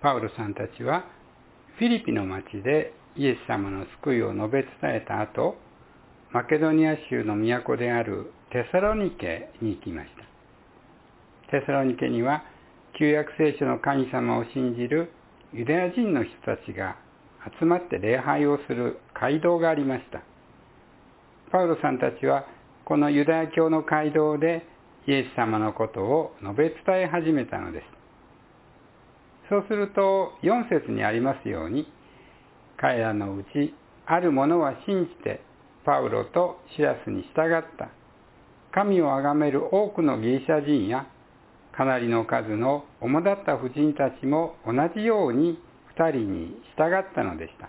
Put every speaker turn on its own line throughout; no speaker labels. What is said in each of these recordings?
パウロさんたちはフィリピの町でイエス様の救いを述べ伝えた後、マケドニア州の都であるテサロニケに行きました。テサロニケには旧約聖書の神様を信じるユダヤ人の人たちが集まって礼拝をする街道がありました。パウロさんたちはこのユダヤ教の街道でイエス様のことを述べ伝え始めたのです。そうすると4節にありますように、彼らのうちある者は信じてパウロとシラスに従った。神を崇める多くのギリシャ人やかなりの数の主だった婦人たちも同じように2人に従ったのでした。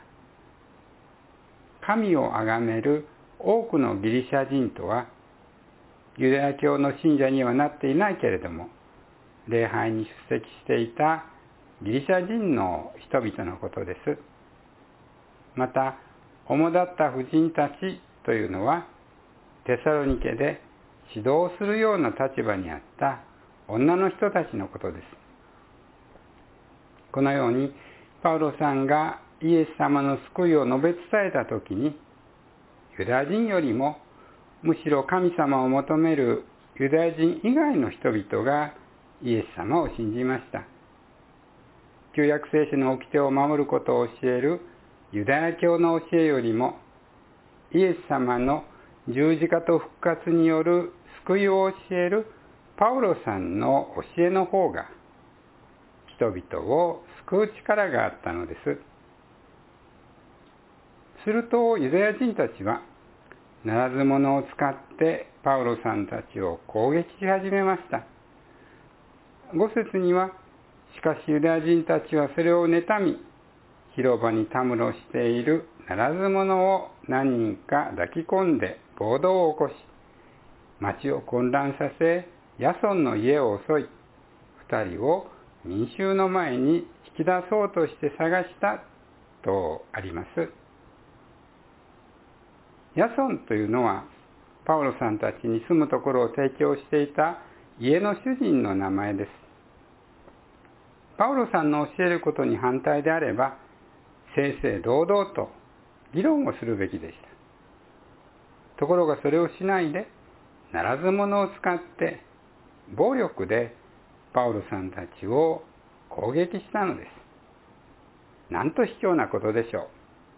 神を崇める多くのギリシャ人とは、ユダヤ教の信者にはなっていないけれども、礼拝に出席していたギリシャ人の人々のことです。また、主だった婦人たちというのは、テサロニケで指導するような立場にあった女の人たちのことです。このように、パウロさんがイエス様の救いを述べ伝えたときに、ユダヤ人よりもむしろ神様を求めるユダヤ人以外の人々がイエス様を信じました。旧約聖書の掟を守ることを教えるユダヤ教の教えよりも、イエス様の十字架と復活による救いを教えるパウロさんの教えの方が人々を救う力があったのです。するとユダヤ人たちはならず者を使ってパウロさんたちを攻撃し始めました。5節には、しかしユダヤ人たちはそれを妬み、広場にたむろしているならず者を何人か抱き込んで暴動を起こし、町を混乱させ、ヤソンの家を襲い、2人を民衆の前に引き出そうとして探したとあります。ヤソンというのは、パウロさんたちに住むところを提供していた家の主人の名前です。パウロさんの教えることに反対であれば、正々堂々と議論をするべきでした。ところがそれをしないで、ならず者を使って暴力でパウロさんたちを攻撃したのです。なんと卑怯なことでしょう。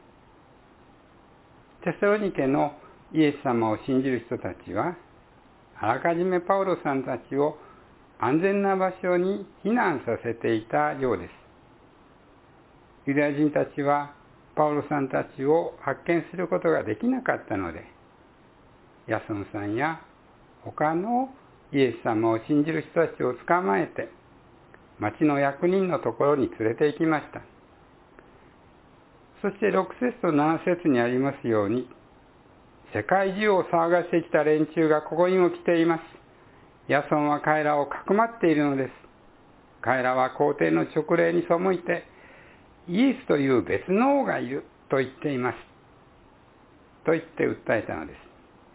テサロニケのイエス様を信じる人たちは、あらかじめパウロさんたちを安全な場所に避難させていたようです。ユダヤ人たちはパウロさんたちを発見することができなかったので、ヤソンさんや他のイエス様を信じる人たちを捕まえて、町の役人のところに連れて行きました。そして6節と7節にありますように、世界中を騒がしてきた連中がここにも来ています。ヤソンは彼らをかくまっているのです。彼らは皇帝の勅令に背いて、イエスという別の王がいると言っています。と言って訴えたのです。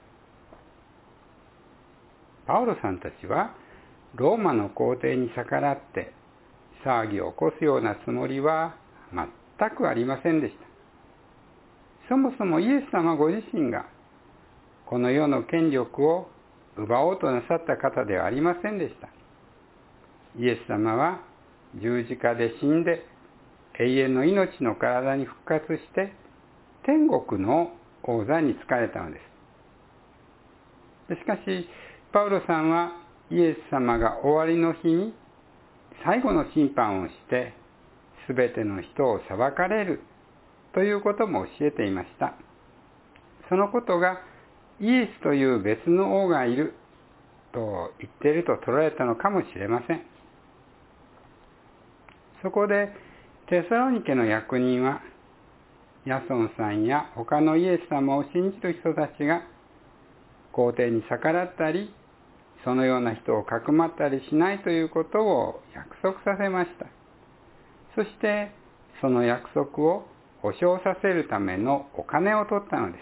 パウロさんたちはローマの皇帝に逆らって騒ぎを起こすようなつもりは全くありませんでした。そもそもイエス様ご自身がこの世の権力を奪おうとなさった方ではありませんでした。イエス様は十字架で死んで永遠の命の体に復活して天国の王座に仕えたのです。しかしパウロさんはイエス様が終わりの日に最後の審判をして全ての人を裁かれるということも教えていました。そのことがイエスという別の王がいると言っていると捉えたのかもしれません。そこでテサロニケの役人はヤソンさんや他のイエス様を信じる人たちが皇帝に逆らったりそのような人をかくまったりしないということを約束させました。そしてその約束を保証させるためのお金を取ったのです。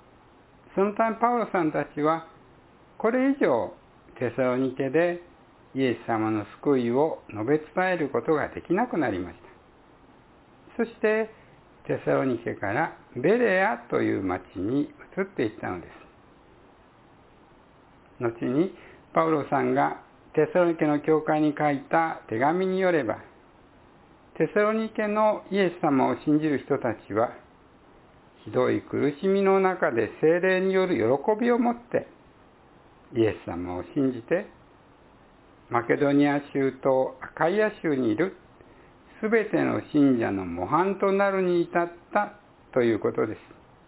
そのためパウロさんたちはこれ以上テサロニケでイエス様の救いを述べ伝えることができなくなりました。そしてテサロニケからベレアという町に移っていったのです。後にパウロさんがテサロニケの教会に書いた手紙によれば、テサロニケのイエス様を信じる人たちは、ひどい苦しみの中で聖霊による喜びを持ってイエス様を信じて、マケドニア州とアカイア州にいるすべての信者の模範となるに至ったということです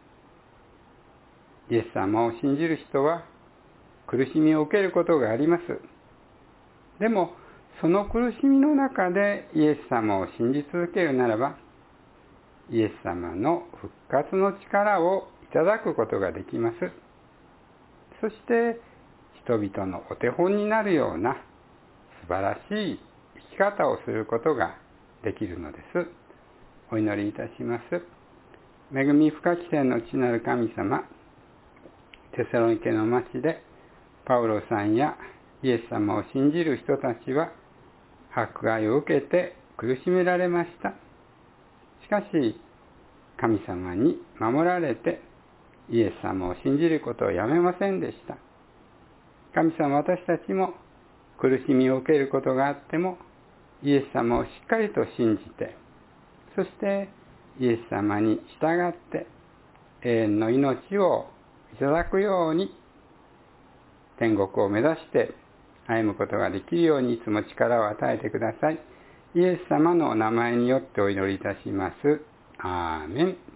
。イエス様を信じる人は苦しみを受けることがあります。でもその苦しみの中でイエス様を信じ続けるならば、イエス様の復活の力をいただくことができます。そして人々のお手本になるような素晴らしい生き方をすることができるのです。お祈りいたします。恵み深き天の父なる神様、テサロニケの町でパウロさんやイエス様を信じる人たちは迫害を受けて苦しめられました。しかし神様に守られてイエス様を信じることをやめませんでした。神様、私たちも苦しみを受けることがあってもイエス様をしっかりと信じて、そしてイエス様に従って永遠の命をいただくように天国を目指して歩むことができるようにいつも力を与えてください。イエス様のお名前によってお祈りいたします。アーメン。